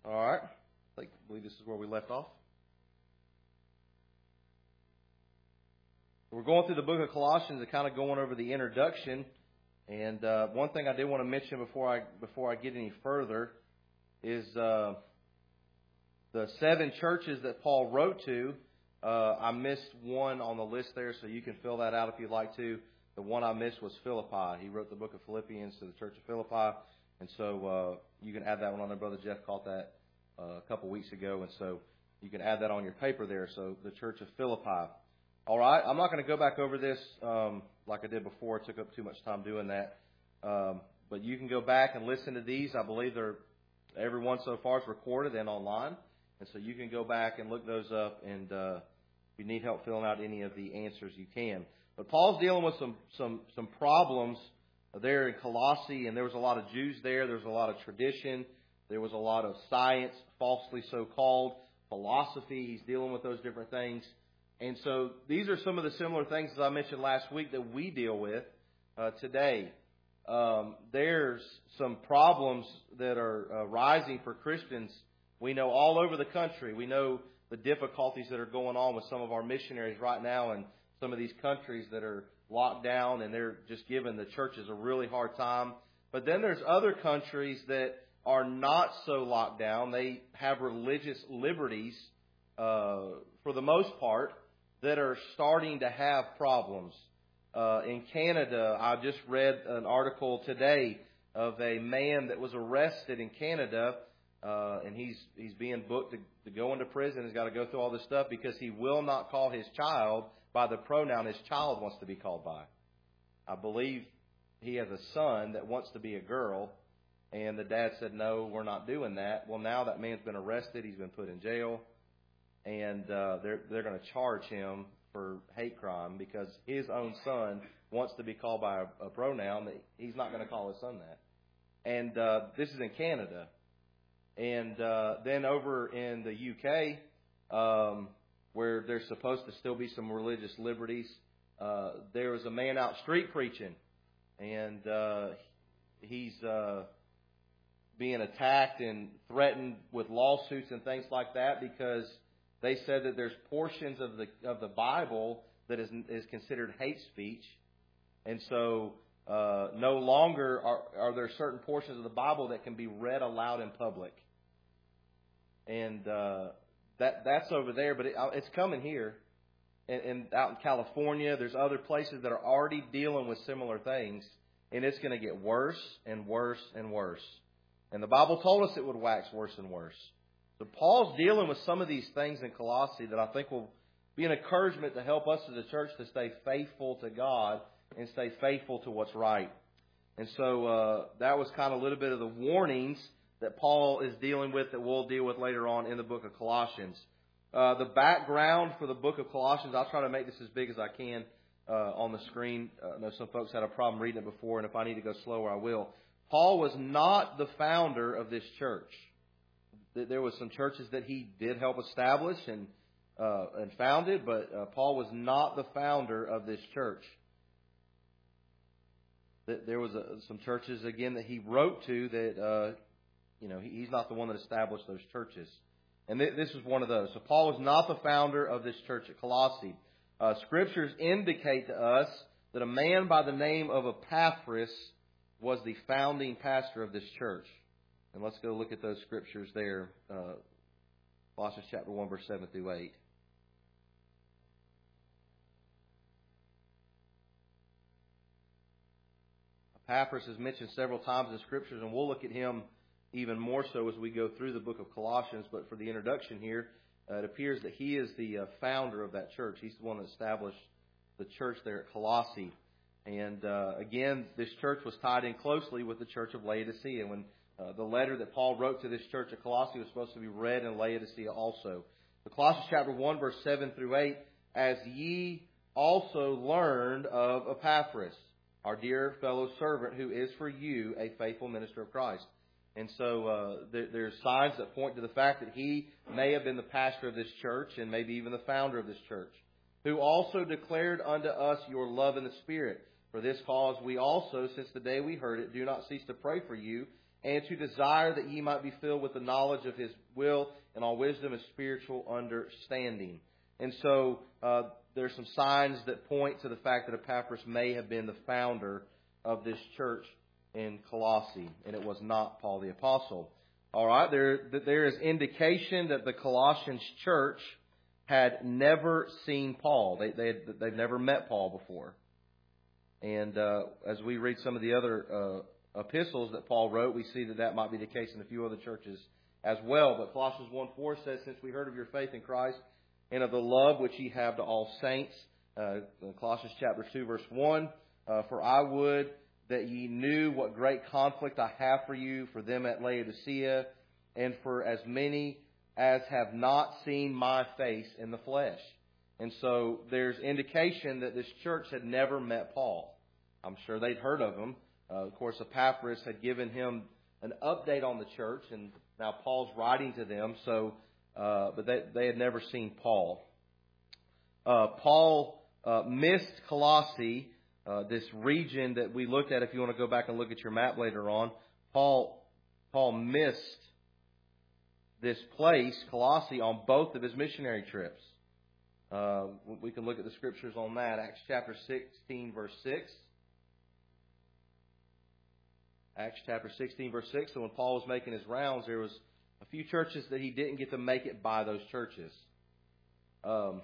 All right. I believe this is where we left off. We're going through the book of Colossians and kind of going over the introduction. And one thing I did want to mention before I get any further is the 7 churches that Paul wrote to. I missed one on the list there, so you can fill that out if you'd like to. The one I missed was Philippi. He wrote the book of Philippians to the church of Philippi. And so you can add that one on there. Brother Jeff caught that a couple weeks ago. And so you can add that on your paper there. So the church of Philippi. All right. I'm not going to go back over this like I did before. It took up too much time doing that. But you can go back and listen to these. I believe every one so far is recorded and online. And so you can go back and look those up. And if you need help filling out any of the answers, you can. But Paul's dealing with some problems there in Colossae, and there was a lot of Jews there. There was a lot of tradition. There was a lot of science, falsely so called, philosophy. He's dealing with those different things. And so these are some of the similar things, as I mentioned last week, that we deal with today. There's some problems that are rising for Christians. We know all over the country. We know the difficulties that are going on with some of our missionaries right now in some of these countries that are locked down, and they're just giving the churches a really hard time. But then there's other countries that are not so locked down. They have religious liberties, for the most part, that are starting to have problems. In Canada, I just read an article today of a man that was arrested in Canada, and he's being booked to go into prison. He's got to go through all this stuff because he will not call his child by the pronoun his child wants to be called by. I believe he has a son that wants to be a girl, and the dad said, no, we're not doing that. Well, now that man's been arrested. He's been put in jail, and they're going to charge him for hate crime because his own son wants to be called by a pronoun that he's not going to call his son that. And this is in Canada. And then over in the UK, where there's supposed to still be some religious liberties, there was a man out street preaching, and he's being attacked and threatened with lawsuits and things like that because they said that there's portions of the Bible that is considered hate speech, and so no longer are there certain portions of the Bible that can be read aloud in public, and that's over there, but it's coming here, and out in California, there's other places that are already dealing with similar things, and it's going to get worse and worse and worse. And the Bible told us it would wax worse and worse. So Paul's dealing with some of these things in Colossae that I think will be an encouragement to help us as a church to stay faithful to God and stay faithful to what's right. And so that was kind of a little bit of the warnings that Paul is dealing with that we'll deal with later on in the book of Colossians. The background for the book of Colossians, I'll try to make this as big as I can on the screen. I know some folks had a problem reading it before, and if I need to go slower, I will. Paul was not the founder of this church. There was some churches that he did help establish and founded, but Paul was not the founder of this church. There was some churches, again, that he wrote to that, he's not the one that established those churches. And this is one of those. So Paul was not the founder of this church at Colossae. Scriptures indicate to us that a man by the name of Epaphras was the founding pastor of this church. And let's go look at those scriptures there. Colossians chapter 1, verse 7 through 8. Epaphras is mentioned several times in scriptures, and we'll look at him even more so as we go through the book of Colossians. But for the introduction here, it appears that he is the founder of that church. He's the one that established the church there at Colossae. And again, this church was tied in closely with the church of Laodicea. And when the letter that Paul wrote to this church at Colossae was supposed to be read in Laodicea also. So Colossians chapter 1, verse 7 through 8, as ye also learned of Epaphras, our dear fellow servant, who is for you a faithful minister of Christ. And so there's signs that point to the fact that he may have been the pastor of this church and maybe even the founder of this church, who also declared unto us your love in the Spirit. For this cause we also, since the day we heard it, do not cease to pray for you, and to desire that ye might be filled with the knowledge of His will and all wisdom and spiritual understanding. And so there's some signs that point to the fact that Epaphras may have been the founder of this church in Colossae, and it was not Paul the Apostle. All right, there is indication that the Colossians church had never seen Paul. They've never met Paul before. And as we read some of the other epistles that Paul wrote, we see that that might be the case in a few other churches as well. But Colossians 1:4 says, since we heard of your faith in Christ and of the love which ye have to all saints. Colossians chapter 2, verse 1, for I would that ye knew what great conflict I have for you, for them at Laodicea, and for as many as have not seen my face in the flesh. And so there's indication that this church had never met Paul. I'm sure they'd heard of him. Of course, Epaphras had given him an update on the church, and now Paul's writing to them. But they had never seen Paul. Paul missed Colossae, this region that we looked at. If you want to go back and look at your map later on, Paul missed this place, Colossae, on both of his missionary trips. We can look at the scriptures on that. Acts chapter 16, verse 6. Acts chapter 16, verse 6. So when Paul was making his rounds, there was a few churches that he didn't get to make it by those churches. Paul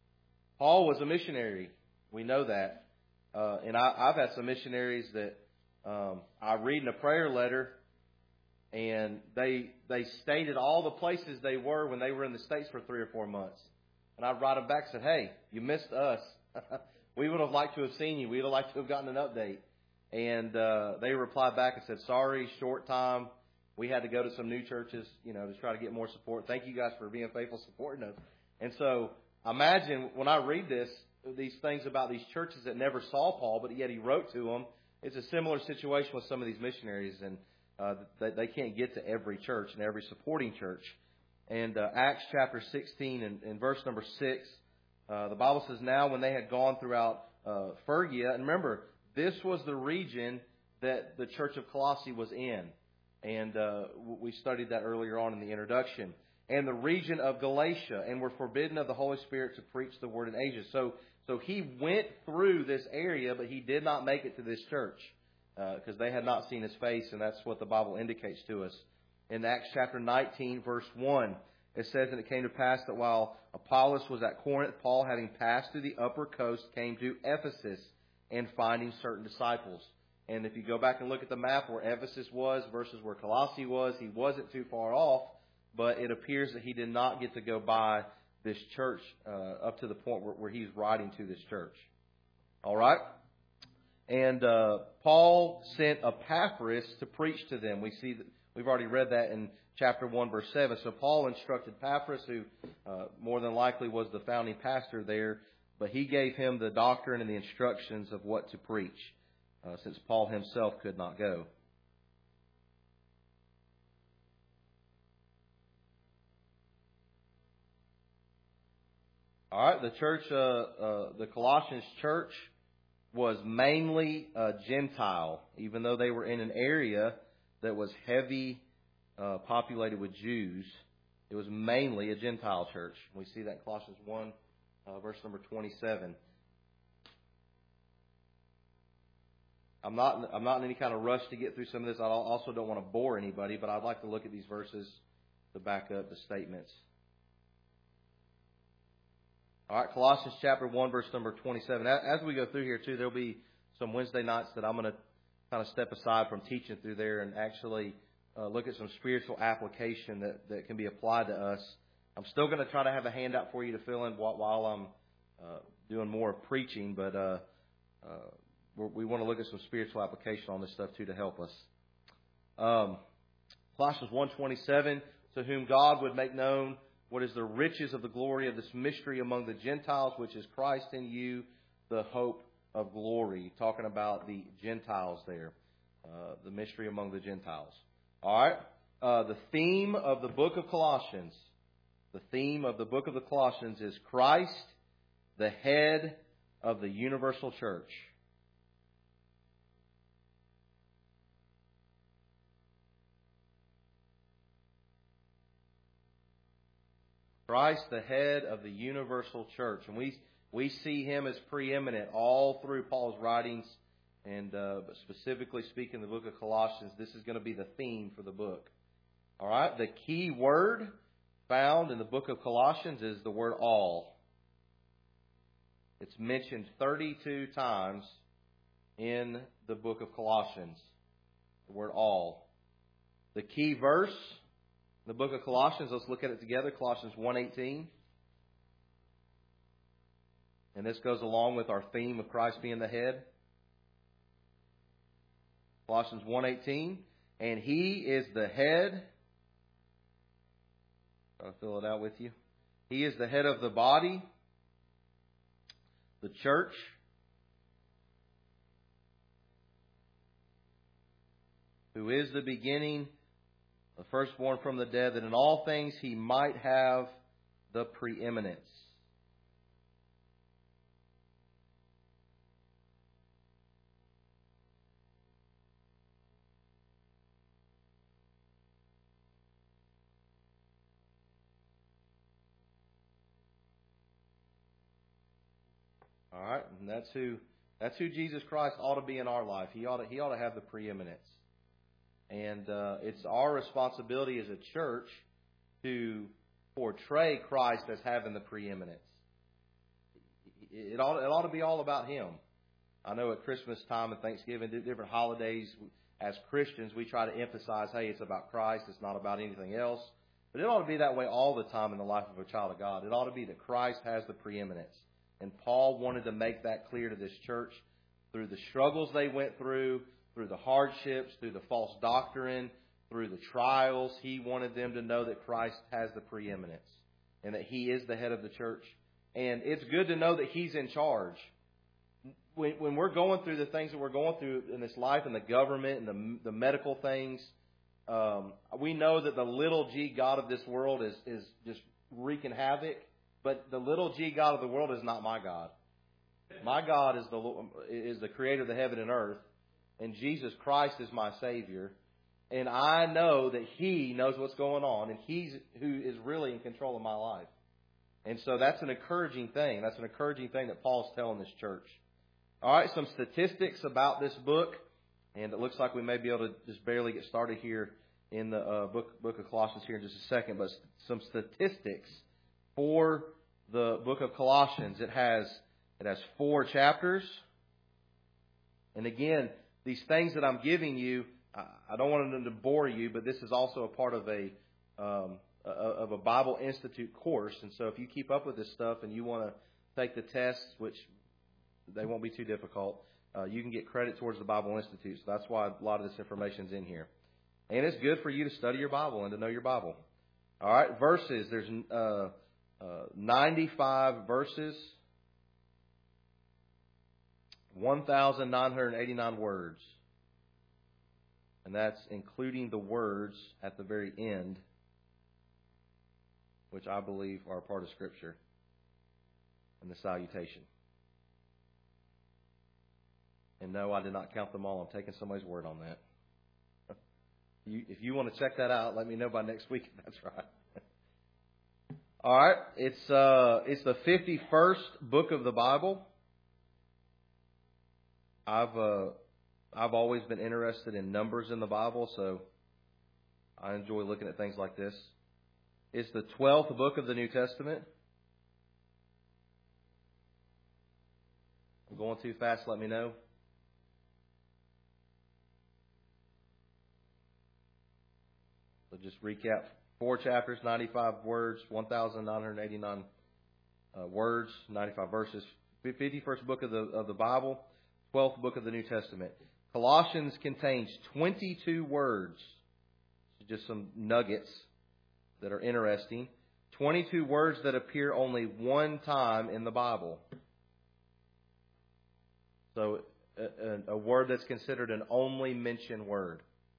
was a missionary. We know that. And I've had some missionaries that I read in a prayer letter, and they stated all the places they were when they were in the States for 3 or 4 months. And I'd write them back and said, hey, you missed us. We would have liked to have seen you. We would have liked to have gotten an update. And they replied back and said, sorry, short time. We had to go to some new churches, to try to get more support. Thank you guys for being faithful, supporting us. And so imagine when I read these things about these churches that never saw Paul, but yet he wrote to them. It's a similar situation with some of these missionaries, and they can't get to every church and every supporting church. And Acts chapter 16 and verse number 6, the Bible says, now when they had gone throughout Phrygia, and remember, this was the region that the church of Colossae was in. And we studied that earlier on in the introduction. And the region of Galatia, and were forbidden of the Holy Spirit to preach the word in Asia. So he went through this area, but he did not make it to this church because they had not seen his face, and that's what the Bible indicates to us. In Acts chapter 19, verse 1, it says, and it came to pass that while Apollos was at Corinth, Paul, having passed through the upper coast, came to Ephesus, and finding certain disciples. And if you go back and look at the map where Ephesus was versus where Colossae was, he wasn't too far off, but it appears that he did not get to go by this church up to the point where he's writing to this church. All right? And Paul sent Epaphras to preach to them. We see that we've already read that in chapter 1, verse 7. So Paul instructed Epaphras, who more than likely was the founding pastor there, but he gave him the doctrine and the instructions of what to preach, since Paul himself could not go. All right, the church, the Colossians church was mainly Gentile, even though they were in an area that was heavy populated with Jews. It was mainly a Gentile church. We see that in Colossians 1, verse number 27. I'm not in any kind of rush to get through some of this. I also don't want to bore anybody, but I'd like to look at these verses to back up the statements. All right, Colossians chapter 1, verse number 27. As we go through here, too, there'll be some Wednesday nights that I'm going to kind of step aside from teaching through there and actually look at some spiritual application that can be applied to us. I'm still going to try to have a handout for you to fill in while I'm doing more preaching, but we want to look at some spiritual application on this stuff, too, to help us. Colossians 1:27, to whom God would make known what is the riches of the glory of this mystery among the Gentiles, which is Christ in you, the hope of glory. Talking about the Gentiles there, the mystery among the Gentiles. All right, the theme of the book of Colossians, is Christ, the head of the universal church. Christ, the head of the universal church. And we see him as preeminent all through Paul's writings. And but specifically speaking, the book of Colossians, this is going to be the theme for the book. All right, the key word found in the book of Colossians is the word all. It's mentioned 32 times in the book of Colossians, the word all. The key verse in the book of Colossians, let's look at it together, Colossians 1:18. And this goes along with our theme of Christ being the head. Colossians 1:18, and he is the head. I'll fill it out with you. He is the head of the body, the church. Who is the beginning, the firstborn from the dead, that in all things he might have the preeminence. All right, and that's who Jesus Christ ought to be in our life. He ought to have the preeminence. And it's our responsibility as a church to portray Christ as having the preeminence. It ought to be all about him. I know at Christmas time and Thanksgiving, different holidays, as Christians, we try to emphasize, hey, it's about Christ, it's not about anything else. But it ought to be that way all the time in the life of a child of God. It ought to be that Christ has the preeminence. And Paul wanted to make that clear to this church through the struggles they went through the hardships, through the false doctrine, through the trials. He wanted them to know that Christ has the preeminence and that he is the head of the church. And it's good to know that he's in charge. When we're going through the things that we're going through in this life and the government and the medical things, we know that the little g God of this world is just wreaking havoc. But the little g God of the world is not my God. My God is the creator of the heaven and earth. And Jesus Christ is my Savior. And I know that he knows what's going on. And he's who is really in control of my life. And so that's an encouraging thing. That's an encouraging thing that Paul's telling this church. All right, some statistics about this book. And it looks like we may be able to just barely get started here in the book of Colossians here in just a second. But some statistics for the book of Colossians. It has 4 chapters. And again, these things that I'm giving you, I don't want them to bore you, but this is also a part of a Bible Institute course. And so if you keep up with this stuff and you want to take the tests, which they won't be too difficult, you can get credit towards the Bible Institute. So that's why a lot of this information is in here. And it's good for you to study your Bible and to know your Bible. All right, verses. There's 95 verses, 1,989 words. And that's including the words at the very end, which I believe are a part of Scripture, and the salutation. And no, I did not count them all. I'm taking somebody's word on that. If you want to check that out, let me know by next week if that's right. All right, it's the 51st book of the Bible. I've always been interested in numbers in the Bible, so I enjoy looking at things like this. It's the 12th book of the New Testament. I'm going too fast, let me know. So just recap. 4 chapters, 95 words, 1,989 words, 95 verses. 51st book of the Bible, 12th book of the New Testament. Colossians contains 22 words. Just some nuggets that are interesting. 22 words that appear only one time in the Bible. So a word that's considered an only mention word.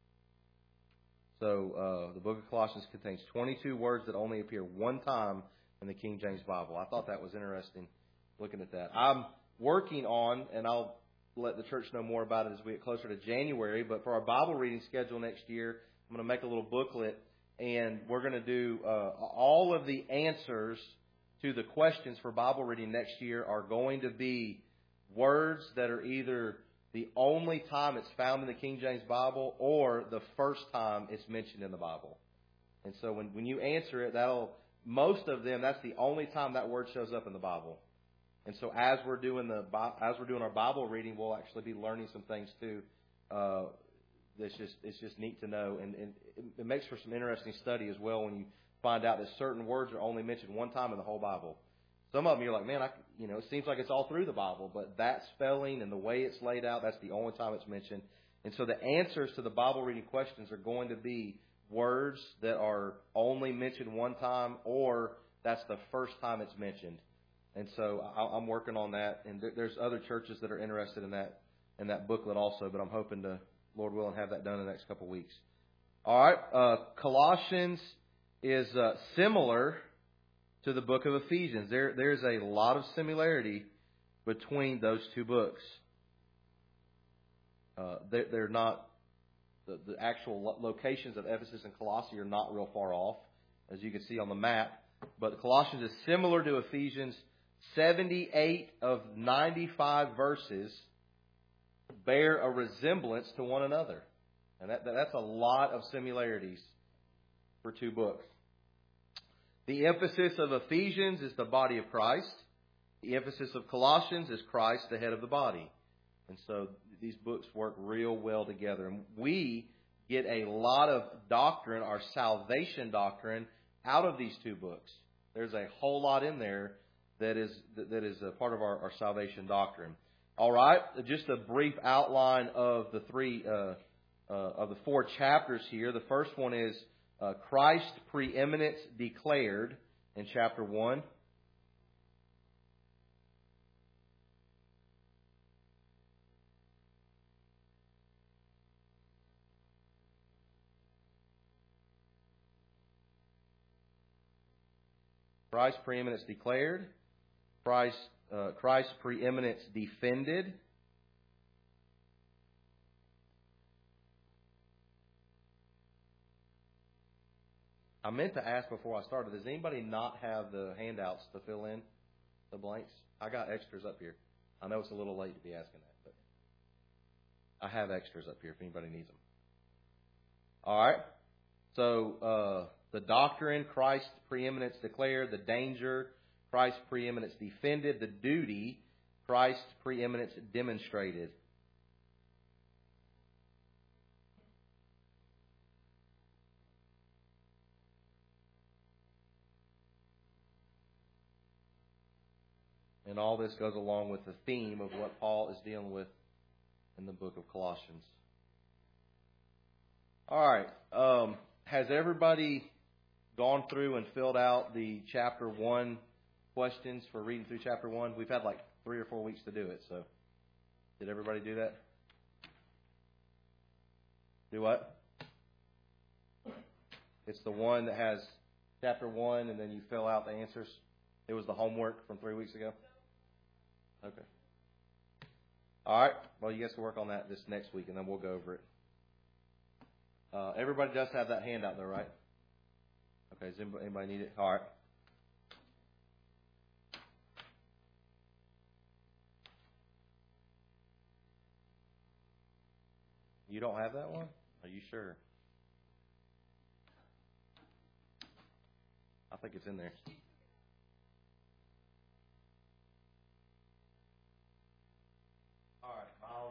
So the book of Colossians contains 22 words that only appear one time in the King James Bible. I thought that was interesting looking at that. I'm working on, and I'll let the church know more about it as we get closer to January, but for our Bible reading schedule next year, I'm going to make a little booklet and we're going to do all of the answers to the questions for Bible reading next year are going to be words that are either the only time it's found in the King James Bible or the first time it's mentioned in the Bible. And so when you answer it, most of them, that's the only time that word shows up in the Bible. And so as we're doing our Bible reading, we'll actually be learning some things too. It's just neat to know, and it makes for some interesting study as well when you find out that certain words are only mentioned one time in the whole Bible. Some of them you're like, man, it seems like it's all through the Bible, but that spelling and the way it's laid out, that's the only time it's mentioned. And so the answers to the Bible reading questions are going to be words that are only mentioned one time, or that's the first time it's mentioned. And so I'm working on that, and there's other churches that are interested in that booklet also, but I'm hoping to, Lord willing, have that done in the next couple of weeks. All right, Colossians is similar to the book of Ephesians. There's a lot of similarity between those two books. They're not, the actual locations of Ephesus and Colossae are not real far off, as you can see on the map. But Colossians is similar to Ephesians. 78 of 95 verses bear a resemblance to one another. And that's a lot of similarities for two books. The emphasis of Ephesians is the body of Christ. The emphasis of Colossians is Christ, the head of the body. And so these books work real well together. And we get a lot of doctrine, our salvation doctrine, out of these two books. There's a whole lot in there that is a part of our salvation doctrine. All right, just a brief outline of the four chapters here. The first one is Christ's preeminence declared in chapter 1. Christ's preeminence declared. Christ's preeminence defended. I meant to ask before I started, does anybody not have the handouts to fill in the blanks? I got extras up here. I know it's a little late to be asking that, but I have extras up here if anybody needs them. All right. So the doctrine, Christ's preeminence declared. The danger, Christ's preeminence defended. The duty, Christ's preeminence demonstrated. And all this goes along with the theme of what Paul is dealing with in the book of Colossians. All right. Has everybody gone through and filled out the chapter 1 questions for reading through chapter 1? We've had like 3 or 4 weeks to do it. So did everybody do that? Do what? It's the one that has chapter 1 and then you fill out the answers. It was the homework from 3 weeks ago? Okay. All right. Well, you guys can work on that this next week, and then we'll go over it. Everybody does have that handout, though, right? Okay. Does anybody need it? All right. You don't have that one? Are you sure? I think it's in there. All right, Miles.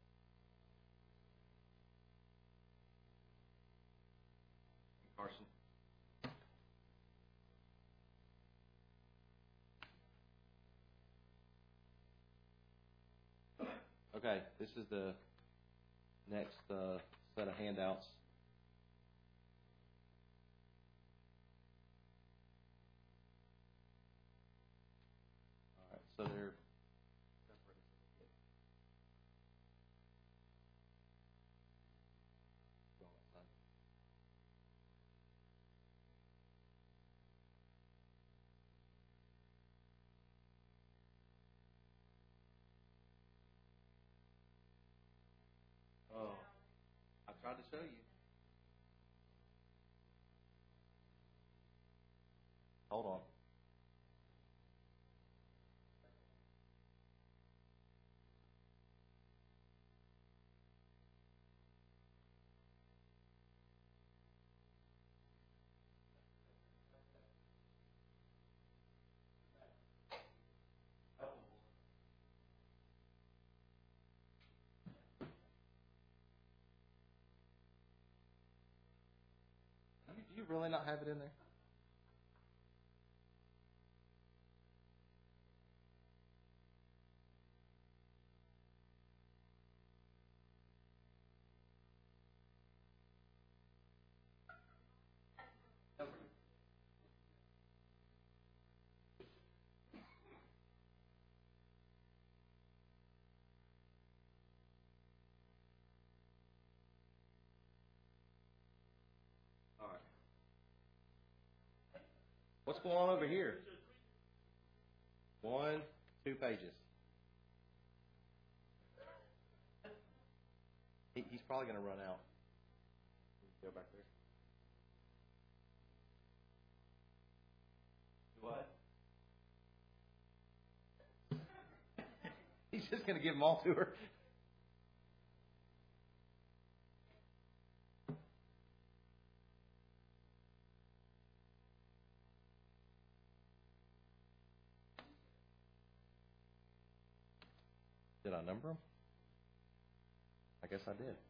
Carson. Okay, this is the next set of handouts. All right, so they're I tried to show you. Hold on. Do you really not have it in there? All right. What's going on over here? 1, 2 pages. He's probably going to run out. Go back there. What? He's just going to give them all to her. Did I number them? I guess I did.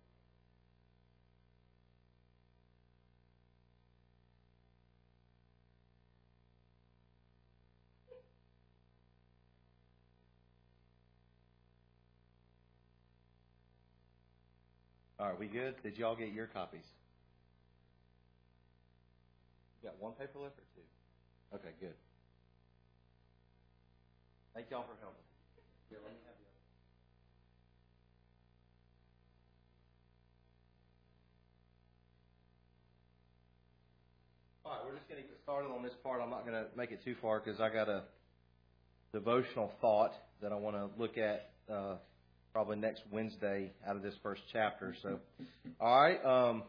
All right, we good? Did y'all get your copies? You got one paper left or two? Okay, good. Thank y'all for helping. Here, let me have the other. All right, we're just going to get started on this part. I'm not going to make it too far because I got a devotional thought that I want to look at probably next Wednesday out of this first chapter. So, all right,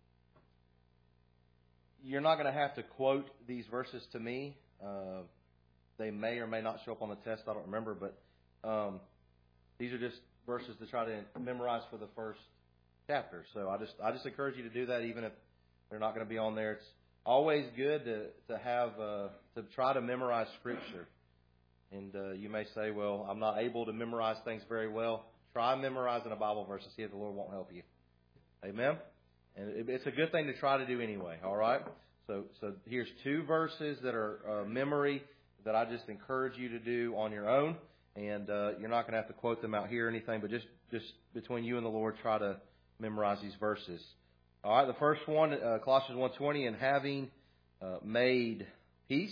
you're not going to have to quote these verses to me. They may or may not show up on the test. I don't remember, but these are just verses to try to memorize for the first chapter. So I just encourage you to do that, even if they're not going to be on there. It's always good to have to try to memorize Scripture. And you may say, well, I'm not able to memorize things very well. Try memorizing a Bible verse and see if the Lord won't help you. Amen? And it's a good thing to try to do anyway, all right? So here's 2 verses that are memory that I just encourage you to do on your own. And you're not going to have to quote them out here or anything, but just between you and the Lord, try to memorize these verses. All right, the first one, Colossians 1:20, and having made peace.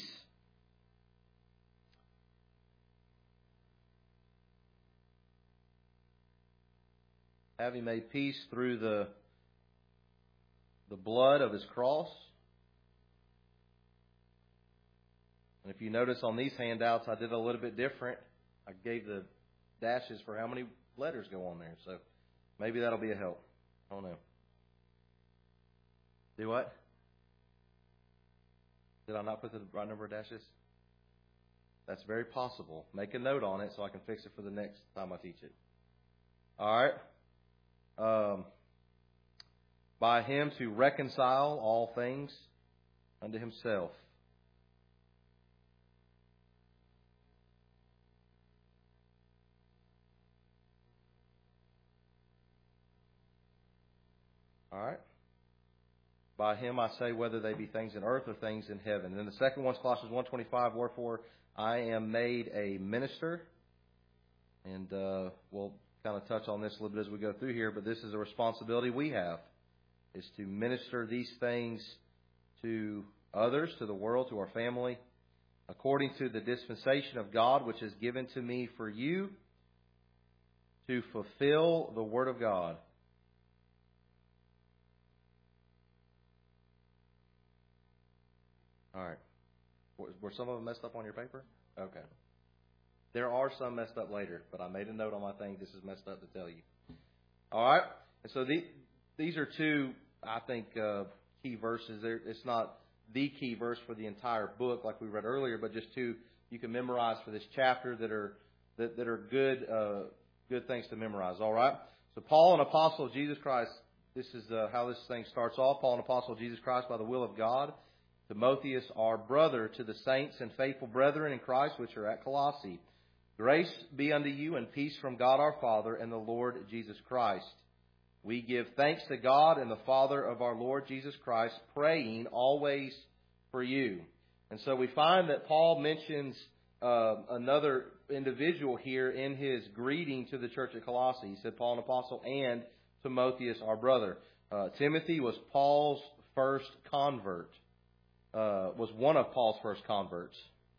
Having made peace through the blood of His cross. And if you notice on these handouts, I did a little bit different. I gave the dashes for how many letters go on there. So maybe that'll be a help. I don't know. Do what? Did I not put the right number of dashes? That's very possible. Make a note on it so I can fix it for the next time I teach it. All right. By Him to reconcile all things unto Himself. All right. By Him I say, whether they be things in earth or things in heaven. And then the second one is Colossians 1:25. Wherefore I am made a minister. And we'll kind of touch on this a little bit as we go through here. But this is a responsibility we have, is to minister these things to others, to the world, to our family, according to the dispensation of God, which is given to me for you to fulfill the Word of God. All right. Were some of them messed up on your paper? Okay. There are some messed up later, but I made a note on my thing. This is messed up to tell you. All right. And so these are 2, I think, key verses. It's not the key verse for the entire book, like we read earlier, but just two you can memorize for this chapter that are good things to memorize. All right. So Paul, an apostle of Jesus Christ. This is how this thing starts off. Paul, an apostle of Jesus Christ by the will of God. Timotheus, our brother, to the saints and faithful brethren in Christ which are at Colossae. Grace be unto you and peace from God our Father and the Lord Jesus Christ. We give thanks to God and the Father of our Lord Jesus Christ, praying always for you. And so we find that Paul mentions another individual here in his greeting to the church at Colossae. He said Paul, an apostle, and Timotheus, our brother. Timothy was Paul's first convert, was one of Paul's first converts.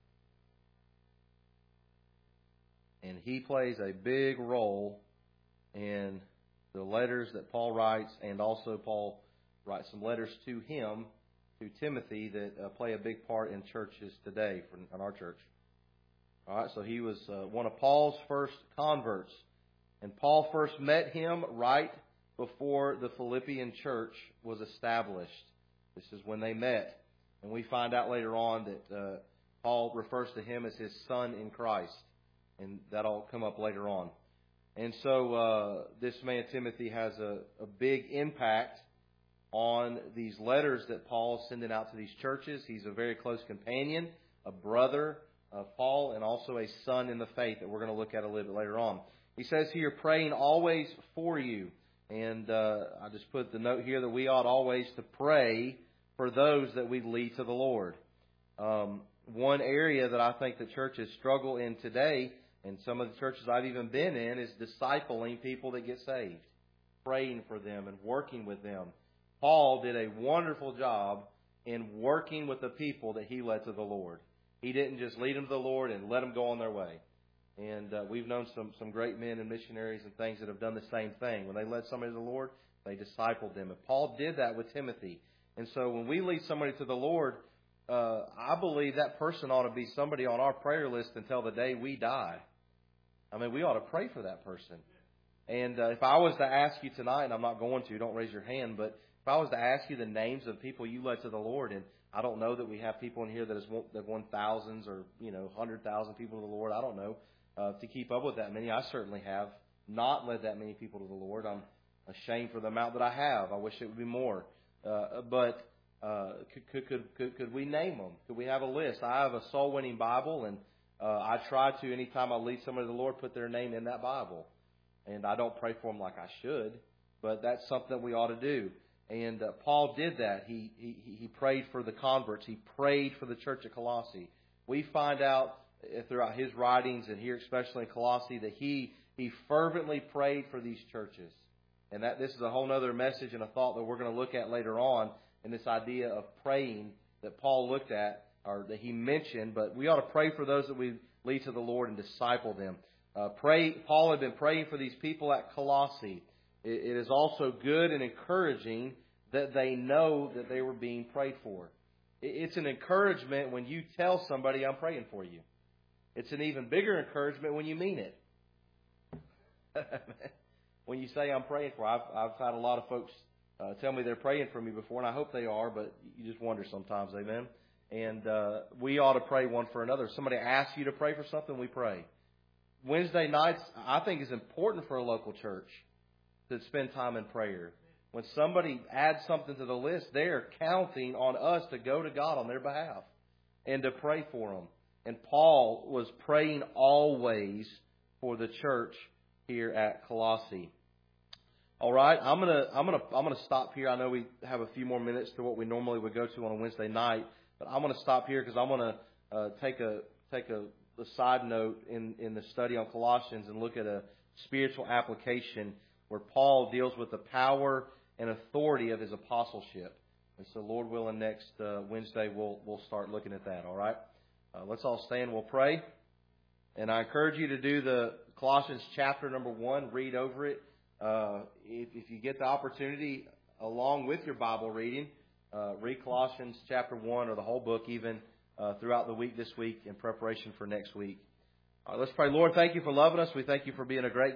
And he plays a big role in the letters that Paul writes, and also Paul writes some letters to him, to Timothy, that play a big part in churches today, in our church. All right, so he was one of Paul's first converts. And Paul first met him right before the Philippian church was established. This is when they met. And we find out later on that Paul refers to him as his son in Christ. And that'll come up later on. And so this man, Timothy, has a big impact on these letters that Paul's sending out to these churches. He's a very close companion, a brother of Paul, and also a son in the faith that we're going to look at a little bit later on. He says here, praying always for you. And I just put the note here that we ought always to pray for those that we lead to the Lord. One area that I think the churches struggle in today, and some of the churches I've even been in, is discipling people that get saved, praying for them and working with them. Paul did a wonderful job in working with the people that he led to the Lord. He didn't just lead them to the Lord and let them go on their way. And we've known some great men and missionaries and things that have done the same thing. When they led somebody to the Lord, they discipled them. And Paul did that with Timothy. And so when we lead somebody to the Lord, I believe that person ought to be somebody on our prayer list until the day we die. I mean, we ought to pray for that person. And if I was to ask you tonight, and I'm not going to, don't raise your hand, but if I was to ask you the names of people you led to the Lord, and I don't know that we have people in here that won thousands or 100,000 people to the Lord. I don't know to keep up with that many. I certainly have not led that many people to the Lord. I'm ashamed for the amount that I have. I wish it would be more. But could we name them? Could we have a list? I have a soul winning Bible, and I try to, anytime I lead somebody to the Lord, put their name in that Bible. And I don't pray for them like I should, but that's something that we ought to do. And Paul did that. He prayed for the converts. He prayed for the church at Colossae. We find out throughout his writings, and here especially in Colossae, that he fervently prayed for these churches. And that this is a whole other message and a thought that we're going to look at later on in this idea of praying that Paul looked at, or that he mentioned. But we ought to pray for those that we lead to the Lord and disciple them. Paul had been praying for these people at Colossae. It is also good and encouraging that they know that they were being prayed for. It's an encouragement when you tell somebody, I'm praying for you. It's an even bigger encouragement when you mean it. When you say, I'm praying for you. I've had a lot of folks tell me they're praying for me before, and I hope they are, but you just wonder sometimes, amen? And we ought to pray one for another. If somebody asks you to pray for something, we pray. Wednesday nights, I think, is important for a local church to spend time in prayer. When somebody adds something to the list, they're counting on us to go to God on their behalf and to pray for them. And Paul was praying always for the church here at Colossae. All right, I'm gonna stop here. I know we have a few more minutes to what we normally would go to on a Wednesday night, but I'm gonna stop here because I'm gonna take a side note in the study on Colossians and look at a spiritual application where Paul deals with the power and authority of his apostleship. And so, Lord willing, next Wednesday we'll start looking at that. All right, let's all stand. We'll pray, and I encourage you to do the Colossians chapter number 1. Read over it. If you get the opportunity, along with your Bible reading, read Colossians chapter 1 or the whole book, even throughout the week this week in preparation for next week. All right, let's pray. Lord, thank you for loving us. We thank you for being a great